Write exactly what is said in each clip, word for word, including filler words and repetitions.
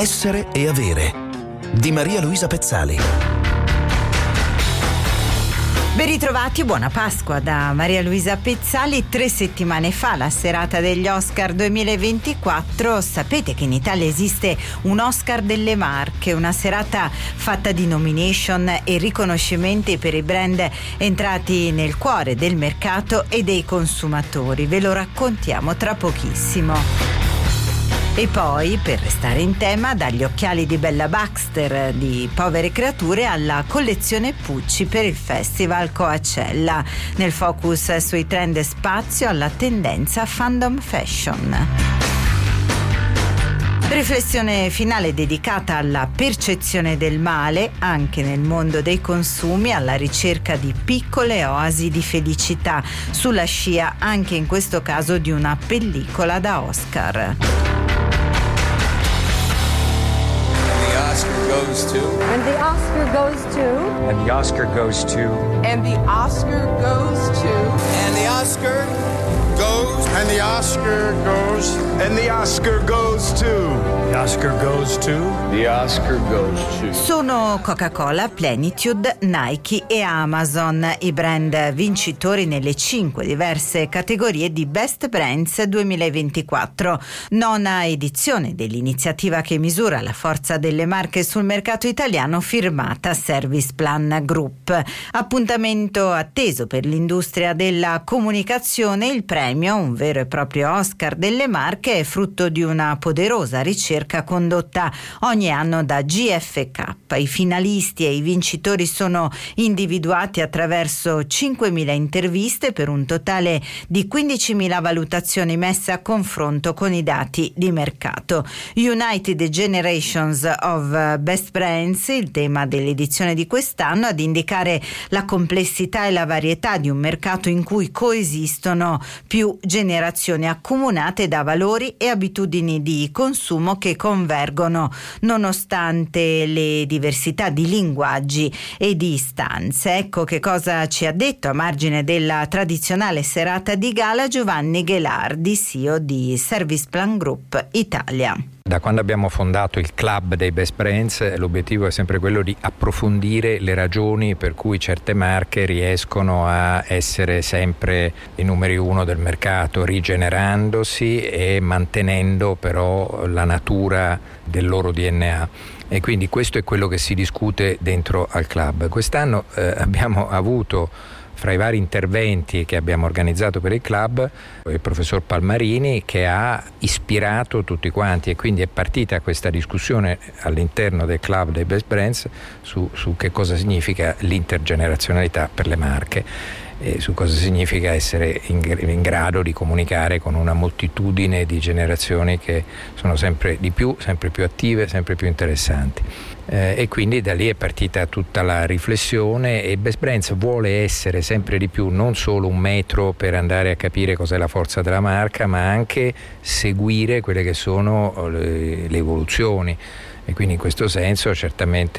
Essere e avere di Maria Luisa Pezzali. Ben ritrovati e buona Pasqua da Maria Luisa Pezzali. Tre settimane fa, la serata degli Oscar duemilaventiquattro, sapete che in Italia esiste un Oscar delle Marche, una serata fatta di nomination e riconoscimenti per i brand entrati nel cuore del mercato e dei consumatori. Ve lo raccontiamo tra pochissimo. E poi, per restare in tema, dagli occhiali di Bella Baxter di Povere Creature alla collezione Pucci per il Festival Coachella, nel focus sui trend spazio alla tendenza fandom fashion. Riflessione finale dedicata alla percezione del male anche nel mondo dei consumi, alla ricerca di piccole oasi di felicità, sulla scia anche in questo caso di una pellicola da Oscar. Goes to. And the Oscar goes to. And the Oscar goes to. And the Oscar goes to. And the Oscar goes. And the Oscar goes. And the Oscar goes to. The Oscar goes to. The Oscar goes to. Sono Coca-Cola, Plenitude, Nike e Amazon i brand vincitori nelle cinque diverse categorie di Best Brands duemilaventiquattro, nona edizione dell'iniziativa che misura la forza delle marche sul mercato italiano, firmata Service Plan Group. Appuntamento atteso per l'industria della comunicazione. Il premio, un vero e proprio Oscar delle marche, è frutto di una poderosa ricerca condotta ogni anno da G F K. I finalisti e i vincitori sono individuati attraverso cinquemila interviste per un totale di quindicimila valutazioni messe a confronto con i dati di mercato. United Generations of Best Brands, il tema dell'edizione di quest'anno, ad indicare la complessità e la varietà di un mercato in cui coesistono più generazioni accomunate da valori e abitudini di consumo che convergono nonostante le diversità di linguaggi e di istanze. Ecco che cosa ci ha detto, a margine della tradizionale serata di gala, Giovanni Ghelardi, C E O di Service Plan Group Italia. Da quando abbiamo fondato il club dei Best Brands, l'obiettivo è sempre quello di approfondire le ragioni per cui certe marche riescono a essere sempre i numeri uno del mercato, rigenerandosi e mantenendo però la natura del loro D N A. E quindi questo è quello che si discute dentro al club. Quest'anno eh, abbiamo avuto, fra i vari interventi che abbiamo organizzato per il club, il professor Palmarini, che ha ispirato tutti quanti, e quindi è partita questa discussione all'interno del club dei Best Brands su, su che cosa significa l'intergenerazionalità per le marche e su cosa significa essere in, in grado di comunicare con una moltitudine di generazioni che sono sempre di più, sempre più attive, sempre più interessanti. Eh, e quindi da lì è partita tutta la riflessione, e Best Brands vuole essere sempre di più non solo un metro per andare a capire cos'è la forza della marca, ma anche seguire quelle che sono le, le evoluzioni, e quindi in questo senso certamente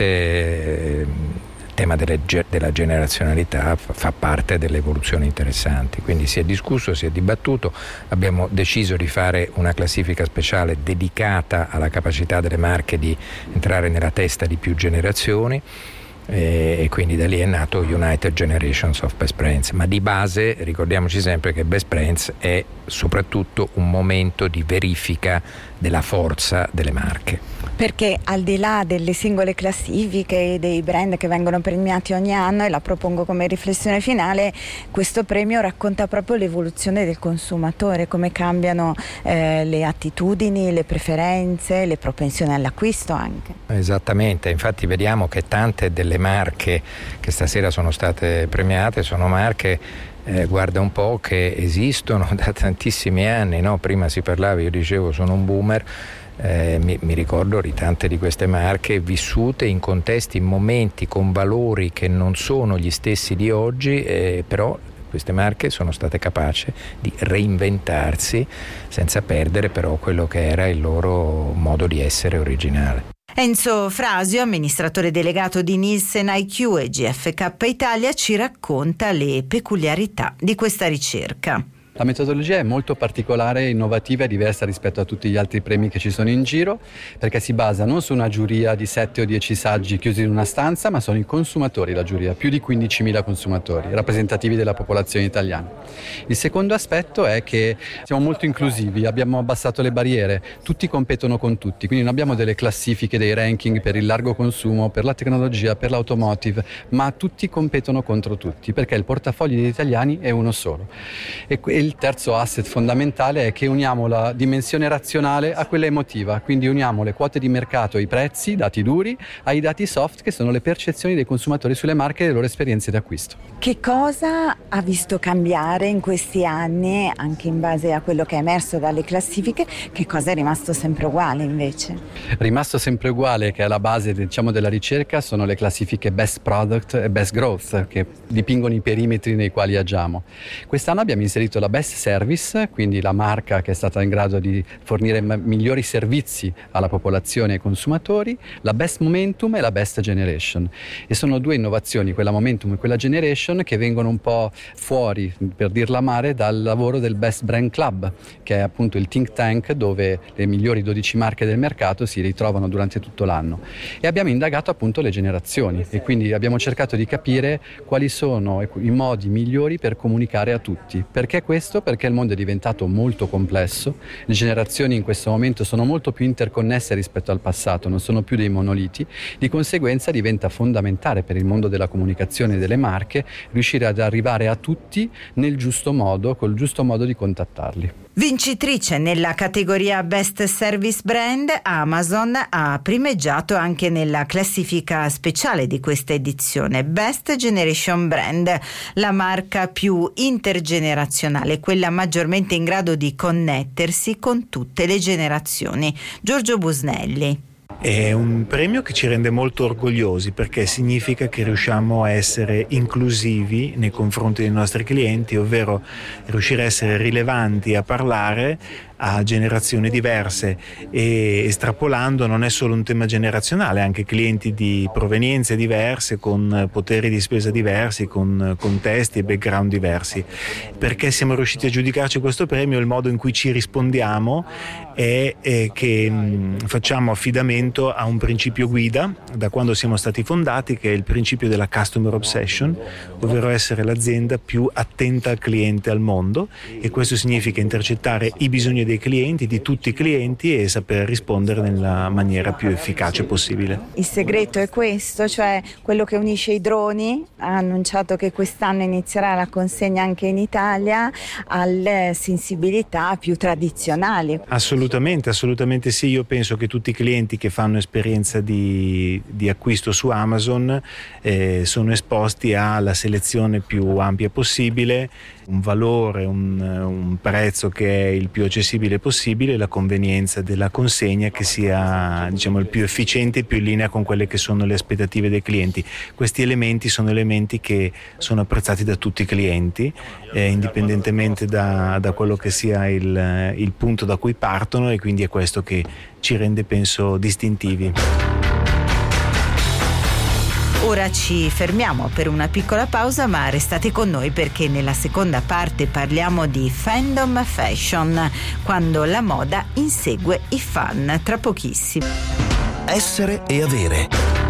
eh, il tema delle, della generazionalità fa parte delle evoluzioni interessanti. Quindi si è discusso, si è dibattuto, abbiamo deciso di fare una classifica speciale dedicata alla capacità delle marche di entrare nella testa di più generazioni, e, e quindi da lì è nato United Generations of Best Brands. Ma di base ricordiamoci sempre che Best Brands è soprattutto un momento di verifica della forza delle marche. Perché al di là delle singole classifiche e dei brand che vengono premiati ogni anno, e la propongo come riflessione finale, questo premio racconta proprio l'evoluzione del consumatore, come cambiano eh, le attitudini, le preferenze, le propensioni all'acquisto anche. Esattamente, infatti vediamo che tante delle marche che stasera sono state premiate sono marche Eh, guarda un po' che esistono da tantissimi anni, no? Prima si parlava, io dicevo sono un boomer, eh, mi, mi ricordo di tante di queste marche vissute in contesti, in momenti, con valori che non sono gli stessi di oggi, eh, però queste marche sono state capaci di reinventarsi senza perdere però quello che era il loro modo di essere originale. Enzo Frasio, amministratore delegato di Nielsen I Q e G F K Italia, ci racconta le peculiarità di questa ricerca. La metodologia è molto particolare, innovativa e diversa rispetto a tutti gli altri premi che ci sono in giro, perché si basa non su una giuria di sette o dieci saggi chiusi in una stanza, ma sono i consumatori la giuria, più di quindicimila consumatori, rappresentativi della popolazione italiana. Il secondo aspetto è che siamo molto inclusivi, abbiamo abbassato le barriere, tutti competono con tutti, quindi non abbiamo delle classifiche, dei ranking per il largo consumo, per la tecnologia, per l'automotive, ma tutti competono contro tutti, perché il portafoglio degli italiani è uno solo. E il terzo asset fondamentale è che uniamo la dimensione razionale a quella emotiva, quindi uniamo le quote di mercato, i prezzi, i dati duri, ai dati soft che sono le percezioni dei consumatori sulle marche e le loro esperienze di acquisto. Che cosa ha visto cambiare in questi anni, anche in base a quello che è emerso dalle classifiche? Che cosa è rimasto sempre uguale invece? Rimasto sempre uguale, che è la base, diciamo, della ricerca, sono le classifiche Best Product e Best Growth, che dipingono i perimetri nei quali agiamo. Quest'anno abbiamo inserito la Best Service, quindi la marca che è stata in grado di fornire migliori servizi alla popolazione e ai consumatori, la Best Momentum e la Best Generation. E sono due innovazioni, quella Momentum e quella Generation, che vengono un po' fuori, per dirla male, dal lavoro del Best Brand Club, che è appunto il think tank dove le migliori dodici marche del mercato si ritrovano durante tutto l'anno. E abbiamo indagato appunto le generazioni e quindi abbiamo cercato di capire quali sono i modi migliori per comunicare a tutti. Perché questo? Perché il mondo è diventato molto complesso, le generazioni in questo momento sono molto più interconnesse rispetto al passato, non sono più dei monoliti, di conseguenza diventa fondamentale per il mondo della comunicazione e delle marche riuscire ad arrivare a tutti nel giusto modo, col giusto modo di contattarli. Vincitrice nella categoria Best Service Brand, Amazon ha primeggiato anche nella classifica speciale di questa edizione, Best Generation Brand, la marca più intergenerazionale, quella maggiormente in grado di connettersi con tutte le generazioni. Giorgio Busnelli. È un premio che ci rende molto orgogliosi perché significa che riusciamo a essere inclusivi nei confronti dei nostri clienti, ovvero riuscire a essere rilevanti a parlare a generazioni diverse, e estrapolando non è solo un tema generazionale, anche clienti di provenienze diverse, con poteri di spesa diversi, con contesti e background diversi. Perché siamo riusciti a giudicarci questo premio? Il modo in cui ci rispondiamo è, è che mh, facciamo affidamento a un principio guida da quando siamo stati fondati, che è il principio della customer obsession, ovvero essere l'azienda più attenta al cliente al mondo, e questo significa intercettare i bisogni dei clienti, di tutti i clienti, e saper rispondere nella maniera più efficace possibile. Il segreto è questo, cioè quello che unisce i droni, ha annunciato che quest'anno inizierà la consegna anche in Italia, alle sensibilità più tradizionali. Assolutamente, assolutamente sì. Io penso che tutti i clienti che fanno esperienza di, di acquisto su Amazon eh, sono esposti alla selezione più ampia possibile, un valore, un, un prezzo che è il più accessibile possibile, e la convenienza della consegna che sia, diciamo, il più efficiente e più in linea con quelle che sono le aspettative dei clienti. Questi elementi sono elementi che sono apprezzati da tutti i clienti, eh, indipendentemente da, da quello che sia il, il punto da cui partono, e quindi è questo che ci rende, penso, distintivi. Ora ci fermiamo per una piccola pausa, ma restate con noi perché nella seconda parte parliamo di fandom fashion, quando la moda insegue i fan, tra pochissimo. Essere e avere.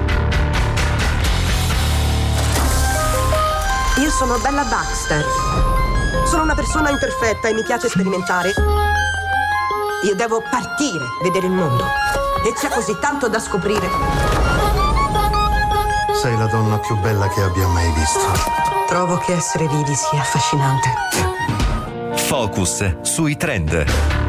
Io sono Bella Baxter. Sono una persona imperfetta e mi piace sperimentare. Io devo partire, vedere il mondo. E c'è così tanto da scoprire. Sei la donna più bella che abbia mai visto. Trovo che essere vivi sia affascinante. Focus sui trend.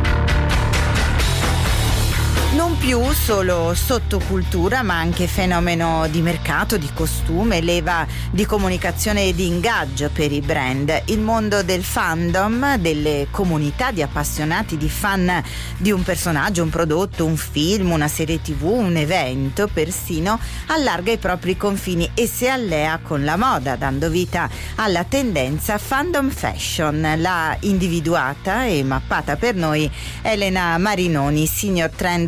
Non più solo sottocultura, ma anche fenomeno di mercato, di costume, leva di comunicazione e di ingaggio per i brand. Il mondo del fandom, delle comunità di appassionati, di fan di un personaggio, un prodotto, un film, una serie tivù, un evento, persino allarga i propri confini e si allea con la moda, dando vita alla tendenza fandom fashion. L'ha individuata e mappata per noi Elena Marinoni, Senior Trend Researcher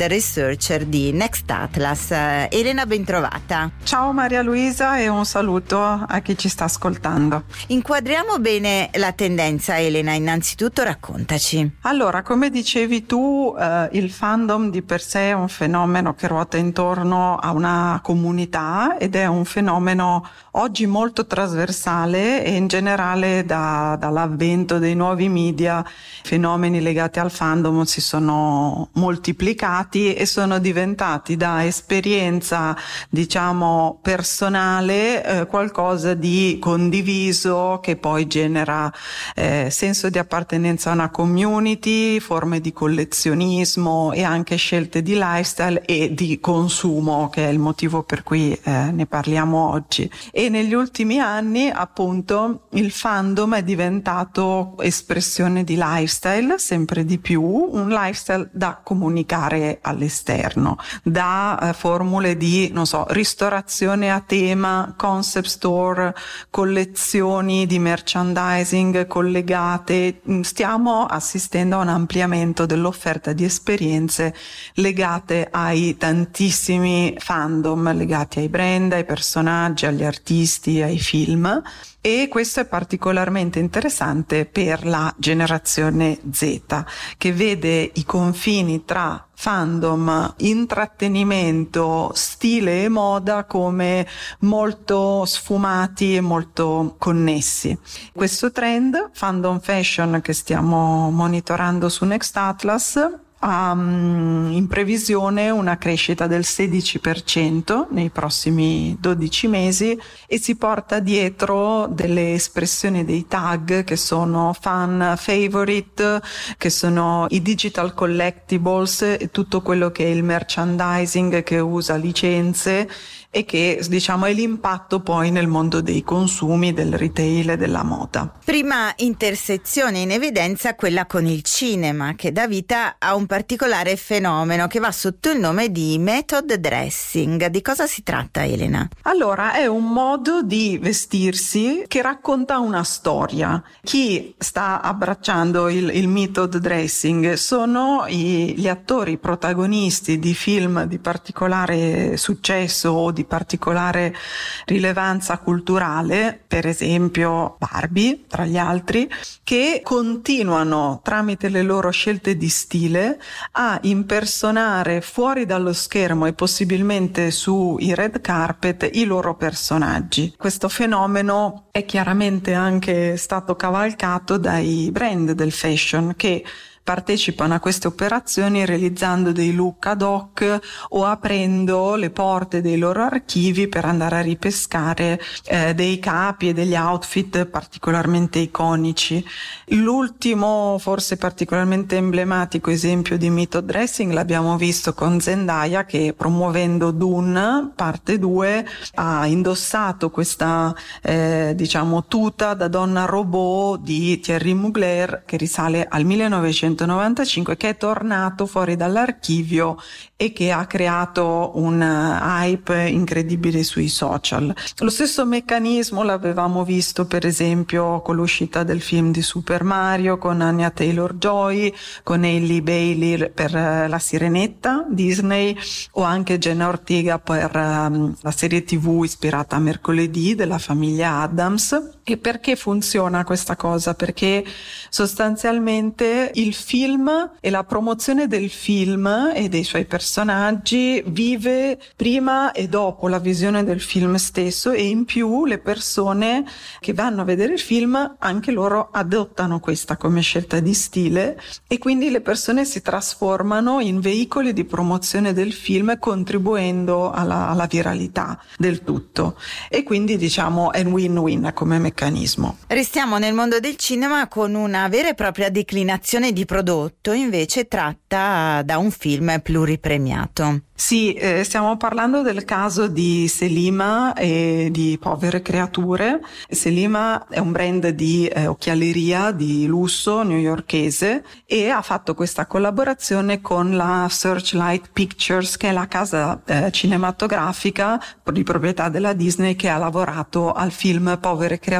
researcher di Next Atlas. Elena, bentrovata. Ciao Maria Luisa e un saluto a chi ci sta ascoltando. Inquadriamo bene la tendenza, Elena, innanzitutto raccontaci. Allora, come dicevi tu, eh, il fandom di per sé è un fenomeno che ruota intorno a una comunità ed è un fenomeno oggi molto trasversale e in generale da, dall'avvento dei nuovi media fenomeni legati al fandom si sono moltiplicati e sono diventati da esperienza diciamo personale eh, qualcosa di condiviso che poi genera eh, senso di appartenenza a una community, forme di collezionismo e anche scelte di lifestyle e di consumo, che è il motivo per cui eh, ne parliamo oggi. E negli ultimi anni appunto il fandom è diventato espressione di lifestyle sempre di più, un lifestyle da comunicare all'esterno, da eh, formule di, non so, ristorazione a tema, concept store, collezioni di merchandising collegate. Stiamo assistendo a un ampliamento dell'offerta di esperienze legate ai tantissimi fandom, legati ai brand, ai personaggi, agli artisti, ai film. E questo è particolarmente interessante per la generazione Z, che vede i confini tra fandom, intrattenimento, stile e moda come molto sfumati e molto connessi. Questo trend, fandom fashion, che stiamo monitorando su Next Atlas, ha in previsione una crescita del sedici per cento nei prossimi dodici mesi e si porta dietro delle espressioni dei tag che sono fan favorite, che sono i digital collectibles e tutto quello che è il merchandising che usa licenze e che diciamo è l'impatto poi nel mondo dei consumi, del retail e della moda. Prima intersezione in evidenza quella con il cinema, che dà vita a un particolare fenomeno che va sotto il nome di method dressing. Di cosa si tratta, Elena? Allora, è un modo di vestirsi che racconta una storia. Chi sta abbracciando il, il method dressing sono i, gli attori protagonisti di film di particolare successo o di particolare rilevanza culturale, per esempio Barbie tra gli altri, che continuano tramite le loro scelte di stile a impersonare fuori dallo schermo e possibilmente sui red carpet i loro personaggi. Questo fenomeno è chiaramente anche stato cavalcato dai brand del fashion che partecipano a queste operazioni realizzando dei look ad hoc o aprendo le porte dei loro archivi per andare a ripescare eh, dei capi e degli outfit particolarmente iconici. L'ultimo, forse particolarmente emblematico esempio di method dressing l'abbiamo visto con Zendaya, che promuovendo Dune parte due ha indossato questa eh, diciamo tuta da donna robot di Thierry Mugler che risale al millenovecentonovantacinque, che è tornato fuori dall'archivio e che ha creato un hype incredibile sui social. Lo stesso meccanismo l'avevamo visto per esempio con l'uscita del film di Super Mario, con Anya Taylor-Joy, con Hailey Bailey per La Sirenetta Disney, o anche Jenna Ortega per um, la serie tivù ispirata a Mercoledì della famiglia Addams. E perché funziona questa cosa? Perché sostanzialmente il film e la promozione del film e dei suoi personaggi vive prima e dopo la visione del film stesso, e in più le persone che vanno a vedere il film anche loro adottano questa come scelta di stile, e quindi le persone si trasformano in veicoli di promozione del film contribuendo alla, alla viralità del tutto, e quindi diciamo è un win-win come meccanismo. Restiamo nel mondo del cinema con una vera e propria declinazione di prodotto invece tratta da un film pluripremiato. Sì, eh, stiamo parlando del caso di Selima e di Povere Creature. Selima è un brand di eh, occhialeria di lusso newyorkese e ha fatto questa collaborazione con la Searchlight Pictures, che è la casa eh, cinematografica di proprietà della Disney che ha lavorato al film Povere Creature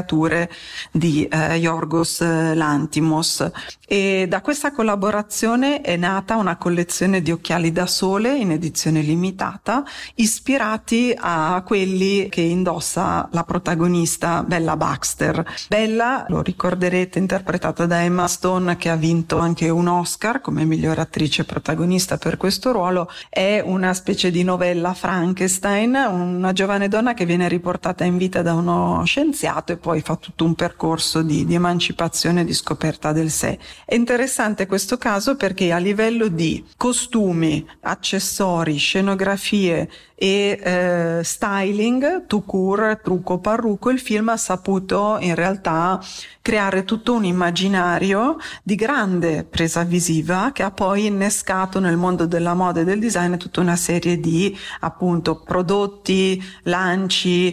sceneggiature di eh, Yorgos Lanthimos. E da questa collaborazione è nata una collezione di occhiali da sole in edizione limitata, ispirati a quelli che indossa la protagonista Bella Baxter. Bella, lo ricorderete, interpretata da Emma Stone, che ha vinto anche un Oscar come miglior attrice protagonista per questo ruolo, è una specie di novella Frankenstein, una giovane donna che viene riportata in vita da uno scienziato e poi fa tutto un percorso di, di emancipazione e di scoperta del sé. È interessante questo caso perché a livello di costumi, accessori, scenografie e eh, styling, tout court, trucco, parrucco, il film ha saputo in realtà creare tutto un immaginario di grande presa visiva che ha poi innescato nel mondo della moda e del design tutta una serie di appunto prodotti, lanci,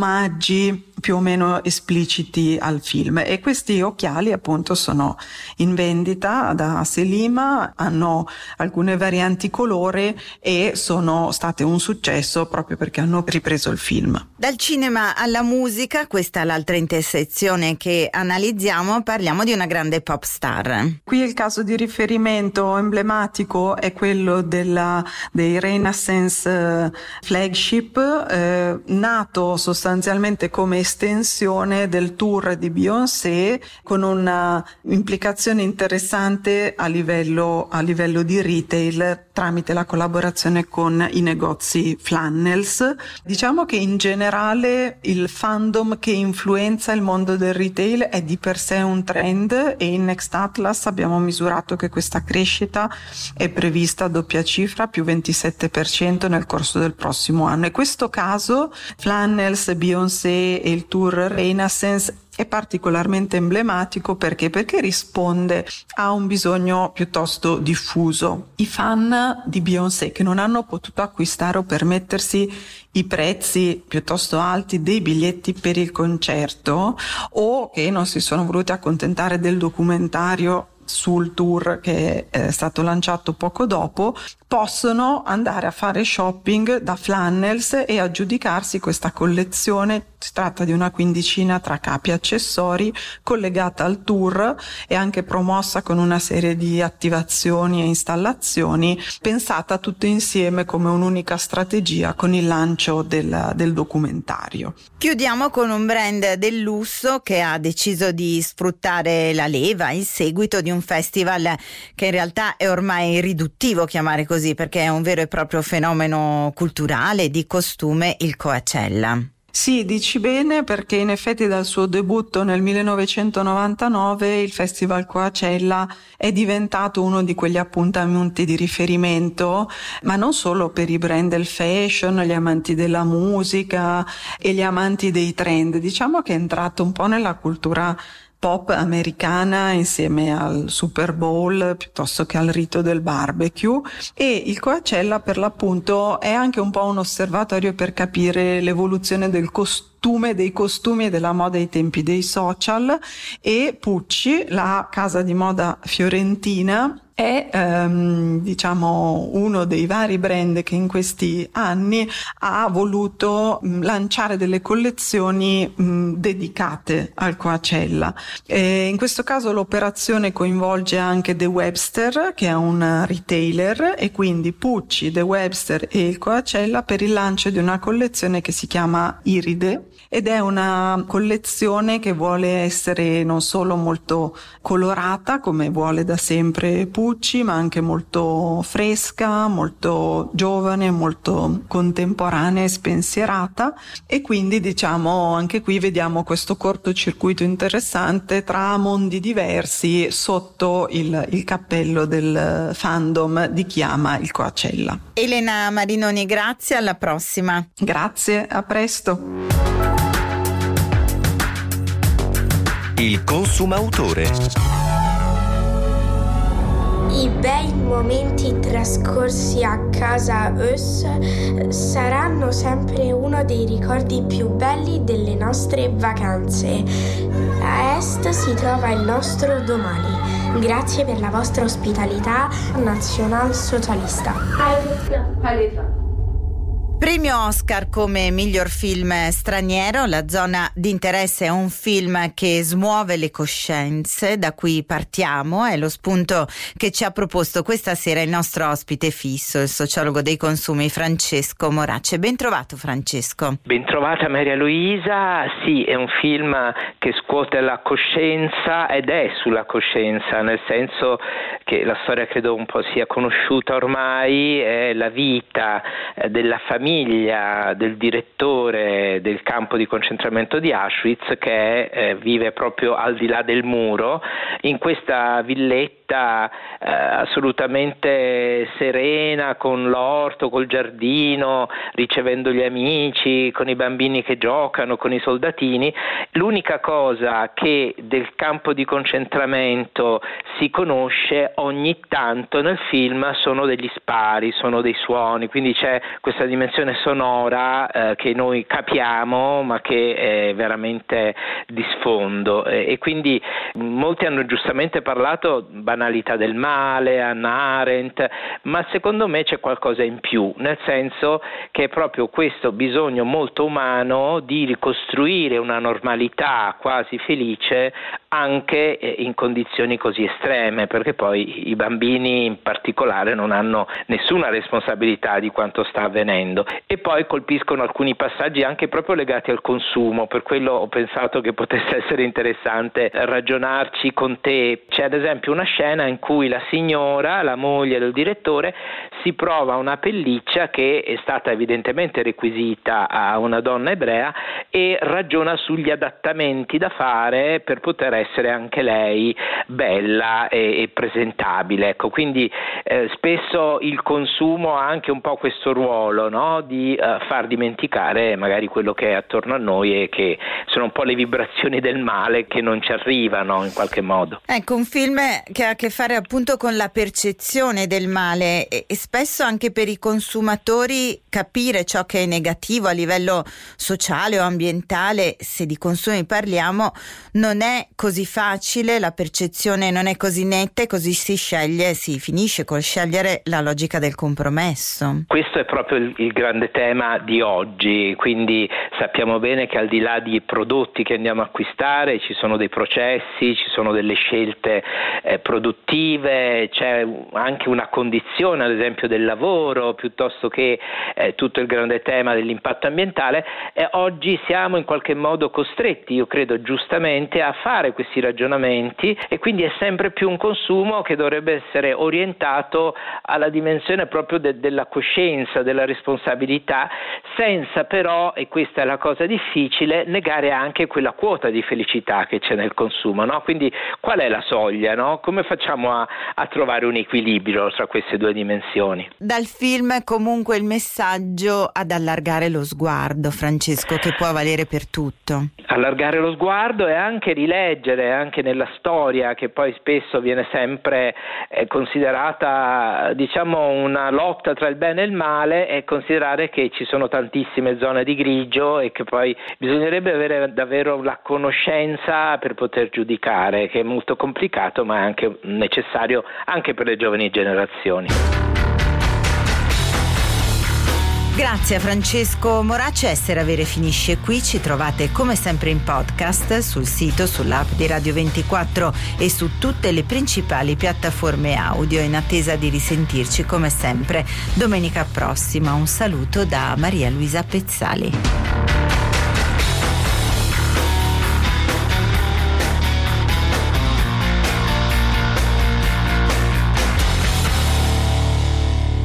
omaggi più o meno espliciti al film. E questi occhiali appunto sono in vendita da Selima, hanno alcune varianti colore e sono state un successo proprio perché hanno ripreso il film. Dal cinema alla musica, questa è l'altra intersezione che analizziamo, parliamo di una grande pop star. Qui il caso di riferimento emblematico è quello della, dei Renaissance Flagship, eh, nato sostanzialmente come estensione del tour di Beyoncé, con una implicazione interessante a livello, a livello di retail tramite la collaborazione con i negozi Flannels. Diciamo che in generale il fandom che influenza il mondo del retail è di per sé un trend e in Next Atlas abbiamo misurato che questa crescita è prevista a doppia cifra, più ventisette per cento nel corso del prossimo anno. E questo caso, Flannels, Beyoncé e il tour Renaissance, è particolarmente emblematico perché perché risponde a un bisogno piuttosto diffuso. I fan di Beyoncé che non hanno potuto acquistare o permettersi i prezzi piuttosto alti dei biglietti per il concerto o che non si sono voluti accontentare del documentario sul tour che è stato lanciato poco dopo, possono andare a fare shopping da Flannels e aggiudicarsi questa collezione. Si tratta di una quindicina tra capi e accessori collegata al tour e anche promossa con una serie di attivazioni e installazioni, pensata tutte insieme come un'unica strategia con il lancio del, del documentario. Chiudiamo con un brand del lusso che ha deciso di sfruttare la leva, il seguito di un festival che in realtà è ormai riduttivo chiamare così, perché è un vero e proprio fenomeno culturale di costume, il Coachella. Sì, dici bene, perché in effetti dal suo debutto nel millenovecentonovantanove il Festival Coachella è diventato uno di quegli appuntamenti di riferimento, ma non solo per i brand del fashion, gli amanti della musica e gli amanti dei trend. Diciamo che è entrato un po' nella cultura pop americana insieme al Super Bowl piuttosto che al rito del barbecue, e il Coachella per l'appunto è anche un po' un osservatorio per capire l'evoluzione del costume, dei costumi e della moda ai tempi dei social. E Pucci, la casa di moda fiorentina, è ehm, diciamo uno dei vari brand che in questi anni ha voluto mh, lanciare delle collezioni mh, dedicate al Coachella. E in questo caso l'operazione coinvolge anche The Webster, che è un retailer, e quindi Pucci, The Webster e il Coachella per il lancio di una collezione che si chiama Iride, ed è una collezione che vuole essere non solo molto colorata come vuole da sempre Pucci, ma anche molto fresca, molto giovane, molto contemporanea e spensierata. E quindi diciamo anche qui vediamo questo cortocircuito interessante tra mondi diversi sotto il, il cappello del fandom di chi ama il Coachella. Elena Marinoni, grazie, alla prossima. Grazie, a presto. Il consumautore. I bei momenti trascorsi a casa Us saranno sempre uno dei ricordi più belli delle nostre vacanze. A est si trova il nostro domani. Grazie per la vostra ospitalità nazionalsocialista. Premio Oscar come miglior film straniero. La zona di interesse è un film che smuove le coscienze. Da cui partiamo, è lo spunto che ci ha proposto questa sera il nostro ospite fisso, il sociologo dei consumi Francesco Moracce. Ben trovato, Francesco. Ben trovata Maria Luisa. Sì, è un film che scuote la coscienza ed è sulla coscienza, nel senso che la storia credo un po' sia conosciuta ormai, è la vita della famiglia del direttore del campo di concentramento di Auschwitz che eh, vive proprio al di là del muro in questa villetta eh, assolutamente serena, con l'orto, col giardino, ricevendo gli amici, con i bambini che giocano, con i soldatini. L'unica cosa che del campo di concentramento si conosce ogni tanto nel film sono degli spari, sono dei suoni, quindi c'è questa dimensione sonora eh, che noi capiamo ma che è veramente di sfondo eh, e quindi molti hanno giustamente parlato banalità del male, Hannah Arendt, ma secondo me c'è qualcosa in più, nel senso che è proprio questo bisogno molto umano di ricostruire una normalità quasi felice anche in condizioni così estreme, perché poi i bambini in particolare non hanno nessuna responsabilità di quanto sta avvenendo. E poi colpiscono alcuni passaggi anche proprio legati al consumo, per quello ho pensato che potesse essere interessante ragionarci con te. C'è ad esempio una scena in cui la signora, la moglie del direttore, si prova una pelliccia che è stata evidentemente requisita a una donna ebrea e ragiona sugli adattamenti da fare per poter essere anche lei bella e, e presentabile. Ecco, quindi eh, spesso il consumo ha anche un po' questo ruolo, no? Di uh, far dimenticare magari quello che è attorno a noi e che sono un po' le vibrazioni del male che non ci arrivano in qualche modo. Ecco, un film che ha a che fare appunto con la percezione del male e, e spesso anche per i consumatori capire ciò che è negativo a livello sociale o ambientale, se di consumi parliamo, non è così facile, la percezione non è così netta e così si sceglie, si finisce col scegliere la logica del compromesso. Questo è proprio il, il grande tema di oggi, quindi sappiamo bene che al di là di prodotti che andiamo a acquistare ci sono dei processi, ci sono delle scelte eh, produttive, c'è anche una condizione ad esempio del lavoro piuttosto che eh, tutto il grande tema dell'impatto ambientale e oggi siamo in qualche modo costretti, io credo giustamente, a fare questi ragionamenti e quindi è sempre più un consumo che dovrebbe essere orientato alla dimensione proprio de- della coscienza, della responsabilità, senza però, e questa è la cosa difficile, negare anche quella quota di felicità che c'è nel consumo, no? Quindi qual è la soglia, no? Come facciamo a, a trovare un equilibrio tra queste due dimensioni? Dal film comunque il messaggio ad allargare lo sguardo, Francesco, che può valere per tutto. Allargare lo sguardo e anche rileggere anche nella storia, che poi spesso viene sempre eh, considerata diciamo una lotta tra il bene e il male, e considerare che ci sono tantissime zone di grigio e che poi bisognerebbe avere davvero la conoscenza per poter giudicare, che è molto complicato ma è anche necessario anche per le giovani generazioni. Grazie a Francesco Moracce. Essere Avere finisce qui. Ci trovate come sempre in podcast sul sito, sull'app di Radio ventiquattro e su tutte le principali piattaforme audio, in attesa di risentirci come sempre domenica prossima. Un saluto da Maria Luisa Pezzali.